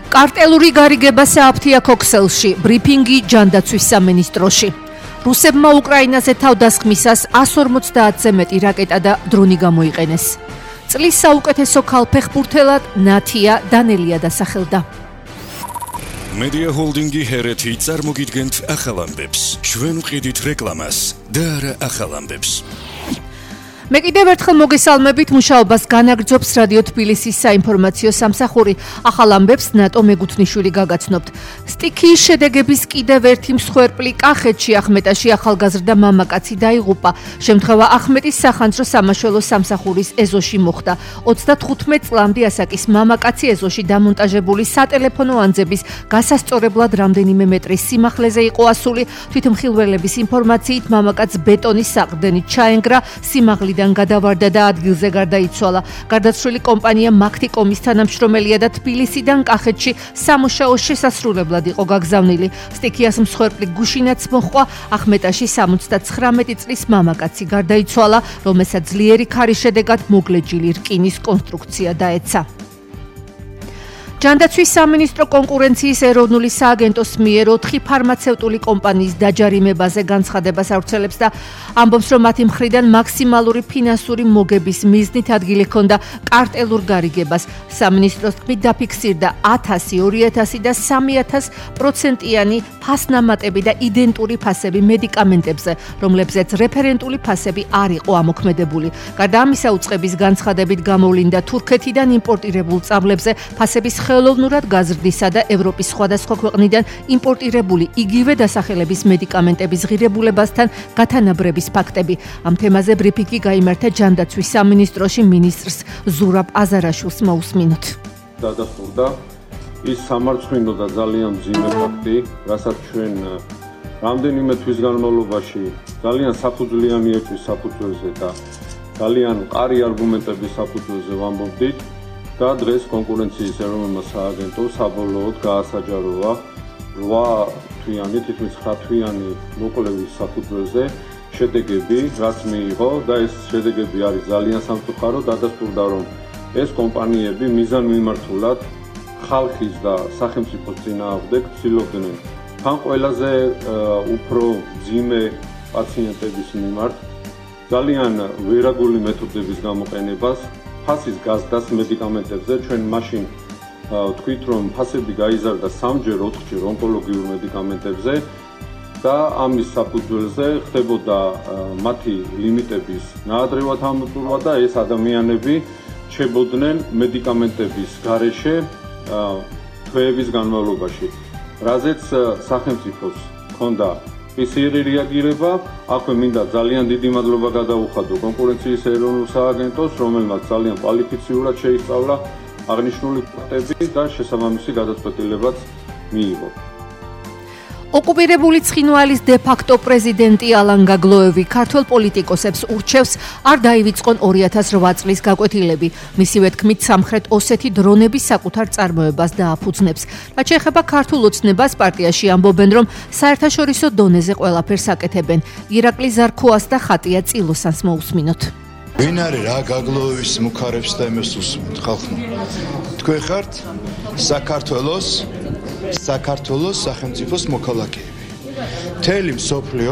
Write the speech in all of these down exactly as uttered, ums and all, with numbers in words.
კარტელური გარიგება სააფთიაქო ქსელში, ბრიფინგი ჯანდაცვის სამინისტროში. რუსებმა უკრაინაზე თავდასხმისას εκατს ორმოცდაათზე მეტი რაკეტა და დრონი გამოიყენეს. წლის საუკეთესო ქალფეხბურთელად ნათია დანელია დასახელდა. Media Holdingi ჰერეთი წარმოგიდგენთ ახალ ამბებს. ჩვენ ვყიდით რეკლამას და არა ახალ ამბებს. მე კიდევ ერთხელ მოგესალმებით, მუშაობას განაგრძობს რადიო თბილისის საინფორმაციო სამსახური. ახალ ამბებს ნატო მეგუთნიშვილი გაგაცნობთ. სტიქიის შედეგების კიდევ ერთი მსხვერპლი კახეთში ახმეტაში ახალგაზრდა მამაკაცი დაიღუპა. შემთხვევა ახმეტის სახანძრო სამაშველო სამსახურის ეზოში მოხდა. ოცდათხუთმეტ წლამდე ასაკის მამაკაცი ეზოში დამონტაჟებული სატელეფონო ანძების გასასწორებლად რამდენიმე მეტრის სიმაღლეზე იყო ასული. თვითმხილველების ინფორმაციით მამაკაცს ბეტონის საყრდენით ჩაენგრა, სიმაღლე გადავარდა და ადგილზე გარდაიცვალა. გარდაცვლილი კომპანია მაქტიკომის თანამშრომელია და თბილისიდან კახეთში სამუშაო შესასრულებლად იყო გაგზავნილი. სტიქიას მსხვერპლი გუშინაც მოჰყვა. ახმეტაში სამოცდათხრამეტი წლის მამაკაცი გარდაიცვალა, რომელსაც ძლიერი ქარის შედეგად მოგლეჯილი რკინის კონსტრუქცია დაეცა. ჯანდაცვის სამინისტრო კონკურენციის ეროვნული სააგენტოს მიერ ოთხი ფარმაცევტული კომპანიის დაჯარიმებაზე განცხადებას ავრცელებს და ამბობს, რომ მათი მხრიდან მაქსიმალური ფინანსური მოგების მიზნით ადგილი ჰქონდა კარტელურ გარიგებას. სამინისტროს თქმით დაფიქსირდა ათასი, ორი ათასი და სამი ათასი პროცენტიანი ფასნამატები და იდენტური ფასები მედიკამენტებზე, რომლებზეც რეფერენტული ფასები არ იყო ამოქმედებული. გარდა ამისა, უწყების განცხადებით გამოვლინდა თურქეთიდან იმპორტირებულ წამლებზე ფასების ხელოვნურად გაზრდისა და ევროპის სხვადასხვა ქვეყნიდან იმპორტირებული იგივე დასახელების მედიკამენტების ღირებულებასთან გათანაბრების ფაქტები. ამ თემაზე ბრიფინგი გაიმართა ჯანდაცვის სამინისტროში მინისტრს ზურაბ აზარაშვილს მოусმინოთ. დადასტურდა ის სამარცხვინო და ძალიან მძიმე ფაქტი, რასაც ჩვენ რამდენიმე თვის განმავლობაში ძალიან საფუძვლიანი ეჭვის საფუძველზე და ძალიან მყარი არგუმენტების საფუძველზე ვამბობდით. და დღეს კონკურენციის ეროვნულმა სააგენტომ საბოლოოდ გაასაჯაროა რვა თვიანი, თითქმის ცხრა თვიანი მოკვლევის საფუძველზე შედეგები, რაც მიიღო და ეს შედეგები არის ძალიან სამწუხარო. დადასტურდა, რომ ეს კომპანიები მიზანმიმართულად ხალხის და სახელმწიფოს წინააღმდეგ ცდილობდნენ თან ყველაზე უფრო მძიმე პაციენტების მიმართ ძალიან ვერაგული მეთოდების გამოყენებას, ფასის გაზრდას მედიკამენტებზე. ჩვენ მაშინ ვთქვით, რომ ფასები გაიზარდა სამჯერ, ოთხჯერ ონკოლოგიურ მედიკამენტებზე და ამის საფუძველზე ხდებოდა მათი ლიმიტების ნაადრევად ამოტურვა და ეს ადამიანები რჩებოდნენ მედიკამენტების გარეშე თვეების განმავლობაში, რაზეც სახელმწიფოს ჰქონდა ისეთი რეაგირება. აქვე მინდა ძალიან დიდი მადლობა გადაუხადო კონკურენციის ეროვნულ სააგენტოს, რომელმაც ძალიან კვალიფიციურად შეისწავლა აღნიშნული ფაქტები და შესაბამისი გადაწყვეტილებაც მიიღო. ოკუპირებული ცხინვალის დე-ფაქტო პრეზიდენტი ალან გაგლოევი ქართველ პოლიტიკოსებს ურჩევს არ დაივიწყონ ორი ათას რვა წლის გაკვეთილები. მისივე თქმით, სამხრეთ ოსეთი დრონების საკუთარ წარმოებას დააფუძნებს. რაც შეეხება ქართულ ოცნებას, პარტიაში ამბობენ, რომ საერთაშორისო დონეზე ყველაფერს აკეთებენ. ირაკლი ზარქოას და ხატია წილოსანს მოусმინოთ. ვინ არის რა გაგლოევის მუქარებს და იმას უსმენთ ხალხმა? თქვენ ხართ საქართველოს საქართველოს სახელმწიფოს მოქალაქეები. მთელი მსოფლიო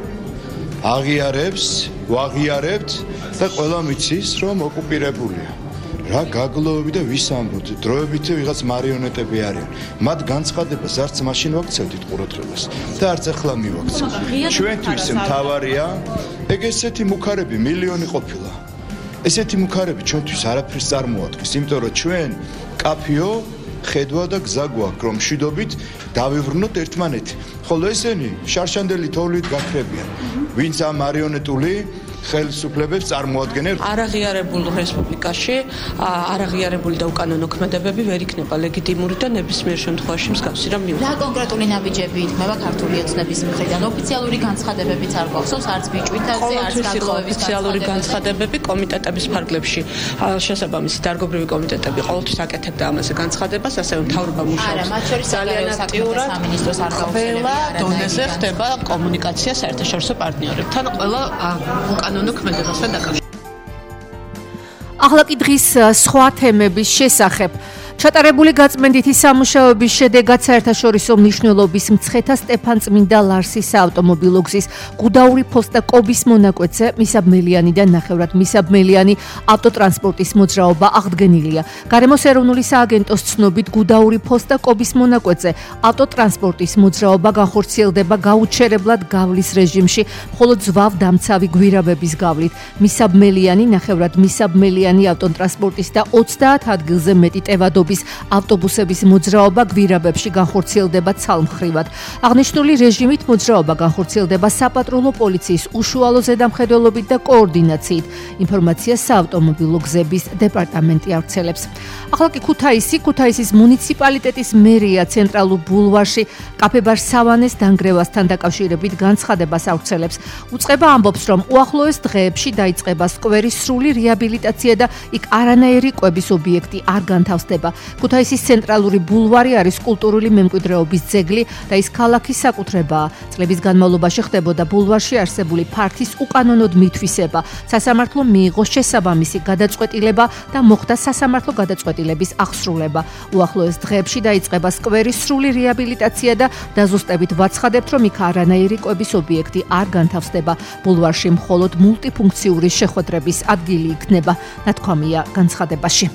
აღიარებს, ვაღიარებთ და ყველა მიცის, რომ ოკუპირებულია. რა გაგლოევი და ვის ამბობთ? დროებით ვიღაც მარიონეტები არიან. მათ განცხადებას არც მაშინ ვაქცევდით ყურადღებას და არც ახლა მივაქცევთ. ჩვენთვის მთავარია ეგ ესეთი მუქარები მილიონი ყოფილა. ესეთი მუქარები ჩვენთვის არაფერს წარმოადგენს, იმიტომ რომ ჩვენ კაფიო ხედვა და გზა გვაქვს, რომ მშვიდობით დავივრუნოთ ერთმანეთი. ხოლო ესენი შარშანდელი თოვლით გაქრებიან. ვინც ამ მარიონეტული ხელისუფლებებს წარმოადგენენ. არაღიარებულ რესპუბლიკაში არაღიარებული და უკანონო ქმედებები ვერ იქნება ლეგიტიმური და ნებისმიერ შემთხვევაში მსგავსი რამ მიუღია. რა კონკრეტული ნაბიჯები იქნება ქართული ოცნების მხრიდან? ოფიციალური განცხადებებიც არ გვახსოვს, არც ბიჭვითაზე, არც გაგლოევის ოფიციალური განცხადებები კომიტეტების ფარგლებში. შესაბამისი დარგობრივი კომიტეტები ყოველთვის აკეთებდა ამაზე განცხადებას, ასევე მთავრობა მუშაობს. ძალიან აქტიურად სამინისტროს არ გაუწევია. დონეზე ხდება კომუნიკაცია საერთაშორისო პარტნიორებთან, ყველა უკანონო ქმედებასთან დაკავშირებით. ახლა კი დღის სხვა თემების შესახებ. ჩატარებული გაწმენდითი სამუშაოების შედეგად საერთაშორისო მნიშვნელობის მცხეთა სტეფანწმინდა ლარსის ავტომობილო გზის გუდაური ფოსტა კობის მონაკვეთზე მისაბმელიანი და ნახევრად მისაბმელიანი ავტოტრანსპორტის მოძრაობა აღდგენილია. გარემოს ეროვნული სააგენტოს ცნობით გუდაური ფოსტა კობის მონაკვეთზე ავტოტრანსპორტის მოძრაობა განხორციელდება გაუჩერებლად გავლის რეჟიმში, მხოლოდ ზვავ-დამცავი გვირაბების გავლით. მისაბმელიანი, ნახევრად მისაბმელიანი ავტოტრანსპორტის და ოცდაათ ადგილზე მეტი ტევადობის ავტობუსების მოძრაობა გვირაბებში განხორციელდება ცალმხრივად. აღნიშნული რეჟიმით მოძრაობა განხორციელდება საპატრულო პოლიციის უშუალო ზედამხედველობით და კოორდინაციით. ინფორმაციას საავტომობილო გზების დეპარტამენტი ავრცელებს. ახლა კი ქუთაისი, ქუთაისის მუნიციპალიტეტის მერია ცენტრალურ ბულვარში კაფე-ბარ სავანეს დანგრევასთან დაკავშირებით განცხადებას ავრცელებს. უწყება ამბობს, რომ უახლოეს დღეებში დაიწყება სკვერის სრული რეაბილიტაცია და იქ არანაირი კვების ობიექტი არ განთავსდება. ქუთაისის ცენტრალური ბულვარი არის კულტურული მემკვიდრეობის ძეგლი და ის ქალაქის საკუთრებაა. წლების განმავლობაში ხდებოდა ბულვარში არსებული ფართის უკანონოდ მითვისება. სასამართლომ მიიღო შესაბამისი გადაწყვეტილება და მოხდა სასამართლო გადაწყვეტილების აღსრულება. უახლოეს დღეებში დაიწყება სკვერის სრული რეაბილიტაცია და დაზუსტებით ვაცხადებთ, რომ იქ არანაირი კვების ობიექტი არ განთავსდება. ბულვარში მხოლოდ მულტიფუნქციური შეხვედრების ადგილი იქნება, ნათქვამია განცხადებაში.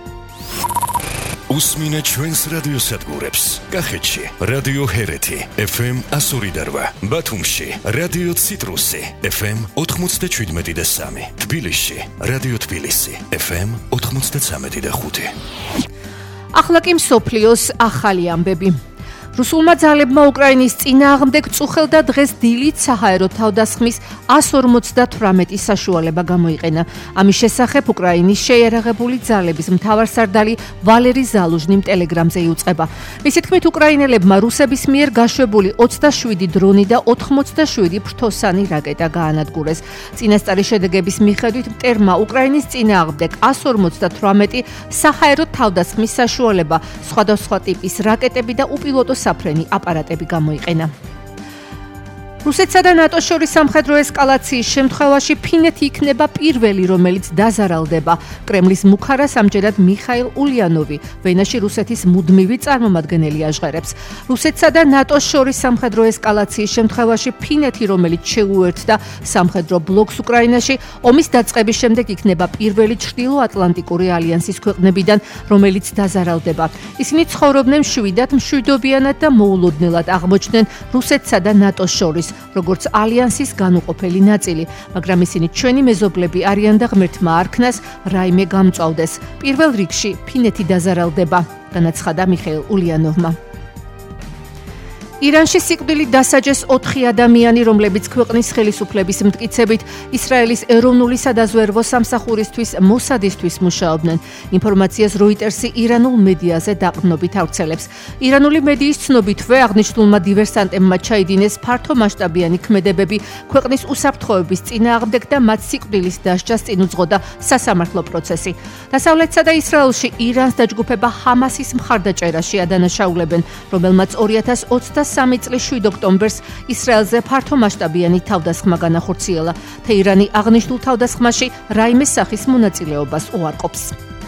უსმინეთ ჩვენს რადიოსადგურებს. კახეთში რადიო ჰერეთი ეფ ემ εκατო ორი და რვა, ბათუმში რადიო ციტრუსი ეფ ემ ოთხმოცდაშვიდმეტი და სამი, თბილისში რადიო თბილისი ეფ ემ ოთხმოცდაცამეტი და ხუთი. ახლა კი მსოფლიოს ახალი ამბები. რუსულმა ძალებმა უკრაინის წინააღმდეგ წუხელდა დღეს დილით საჰაერო თავდასხმის εκατო ორმოცდათვრამეტი საშუალება გამოიყენა. ამის შესახებ უკრაინის შეიარაღებული ძალების მთავარსარდალი ვალერი ზალუჟნიმ ტელეგრამზე იუწყება. მისი თქმით, უკრაინელებმა რუსების მიერ გაშვებული ოცდაშვიდი დრონი და ოთხმოცდაშვიდი ფრთოსანი რაკეტა გაანადგურეს. წინასწარი შედეგების მიხედვით მტერმა უკრაინის წინააღმდეგ εκατო ორმოცდათვრამეტი საჰაერო თავდასხმის საშუალება, სხვადასხვა ტიპის რაკეტები და უპილოტო საფრენი აპარატები გამოიყენა. რუსეთსა და ნატოს შორის სამხედრო ესკალაციის შემთხვევაში ფინეთი იქნება პირველი, რომელიც დაზარალდება. კრემლის მუხარას ამჯერად მიხაილ ულიანოვი, ვენაში რუსეთის მუდმივი წარმომადგენელი აჟღერებს. რუსეთსა და ნატოს შორის სამხედრო ესკალაციის შემთხვევაში ფინეთი, რომელიც შეუერთდა სამხედრო ბლოკს უკრაინაში, ომის დაწყების შემდეგ იქნება პირველი ჩრდილო-ატლანტიკური ალიანსის ქვეყნებიდან, რომელიც დაზარალდება. ისინი ცხოვრობდნენ მშვიდად, მშვიდობიანად და მოულოდნელად აღმოჩნდნენ რუსეთსა და ნატოს შორის, როგორც ალიანსის განუყოფელი ნაწილი, მაგრამ ისინი ჩვენი მეზობლები არიან და ღმერთმა არქნას რაიმე გამწვავდეს. პირველ რიგში ფინეთი დაზარალდება, განაცხადა მიხეილ ულიანოვმა. ირანში სიკვდილით დასაჯეს ოთხი ადამიანი, რომლებიც ქვეყნის ხელისუფლების მტკიცებით ისრაელის ეროვნული სადაზვერვო სამსახურისთვის მოსადისთვის მუშაობდნენ. ინფორმაციას როიტერსი ირანულ მედიაზე დაყრდნობით ავრცელებს. ირანული მედიის ცნობითვე აღნიშნულმა დივერსანტებმა ჩაიდინეს ფართომასშტაბიანი ქმედებები ქვეყნის უსაფრთხოების წინააღმდეგ და მათ სიკვდილის დასჯას წინ უძღოდა სასამართლო პროცესი. დასავლეთსა და ისრაელში ირანს დაჯგუფება ჰამასის მხარდაჭერაში ადანაშაულებენ, რომელმაც ორი ათას ოცდასამი წლის შვიდ ოქტომბერს ისრაელზე ფართომასშტაბიანი თავდასხმა განახორციელა. თეირანი აღნიშნულ თავდასხმაში რაიმე სახის მონაწილეობას უარყოფს.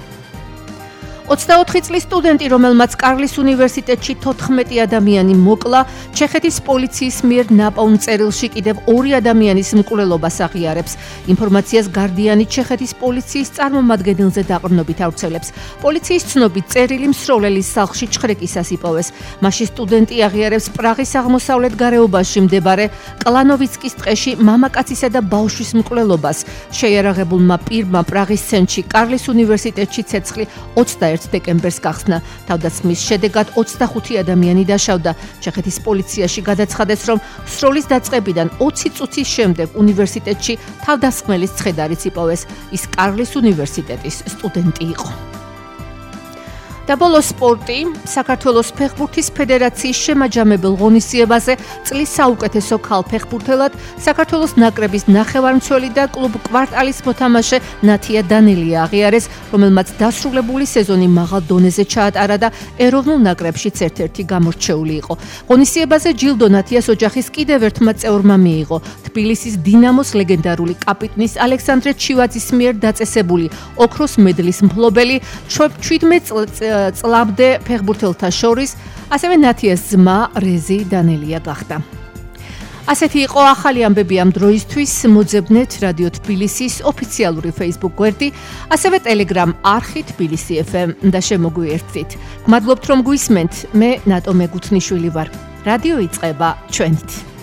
ოცდაოთხი წლის სტუდენტი, რომელმაც კარლის უნივერსიტეტში თოთხმეტი ადამიანი მოკლა, ჩეხეთის პოლიციის მიერ ნაპოვნ წერილში კიდევ ორი ადამიანის მკვლელობას აღიარებს. ინფორმაციას გარდიანი ჩეხეთის პოლიციის წარმომადგენელზე დაყრდნობით ავრცელებს. პოლიციის ცნობით წერილი მსროლელის სახლში ჩხრეკისას იპოვეს. მასში სტუდენტი აღიარებს პრაღის აღმოსავლეთ გარეუბანში მდებარე კლანოვიცკის ტყეში მამაკაცისა და ბავშვის მკვლელობას. შეიარაღებულმა პირმა პრაღის ცენტრში კარლის უნივერსიტეტში ცეცხლი ოცდაერთი დეკემბერს გახსნა. თავდასხმის შედეგად ოცდახუთი ადამიანი დაშავდა. ჩეხეთის პოლიციაში გადაცხადეს, რომ სროლის დაწყებიდან ოცი წუთის შემდეგ უნივერსიტეტში თავდასხმელის ცხედარიც იპოვეს. ის კარლის უნივერსიტეტის სტუდენტი იყო. და ბოლოს სპორტი. საქართველოს ფეხბურთის ფედერაციის შემაჯამებელ ღონისძიებაზე წლის საუკეთესო ქალ ფეხბურთელად საქართველოს ნაკრების ნახევარმცველი და კლუბ კვარტალის მოთამაშე ნათია დანელია აღიარეს, რომელმაც დასრულებული სეზონი მაღალ დონეზე ჩაატარა და ეროვნულ ნაკრებშიც ერთ-ერთი გამორჩეული იყო. ღონისძიებაზე ჯილდო ნათიას ოჯახის კიდევ ერთმა წევრმა მიიღო. თბილისის დინამოს ლეგენდარული კაპიტნის ალექსანდრე ჩივაძის მიერ დაწესებული ოქროს მედლის მფლობელი შვიდმეტ წლამდე ფეხბურთელთა შორის, ასევე ნათიას ძმა რეზი დანელია გახდა. ასეთი იყო ახალი ამბები ამ დროისთვის. მოძებნეთ რადიო თბილისის ოფიციალური Facebook გვერდი, ასევე Telegram არხი თბილისი ეფ ემ და შემოგვიერთდით. გმადლობთ რომ გვისმენთ. მე ნატო მეგუთნიშვილი ვარ. რადიო იწყება ჩვენით.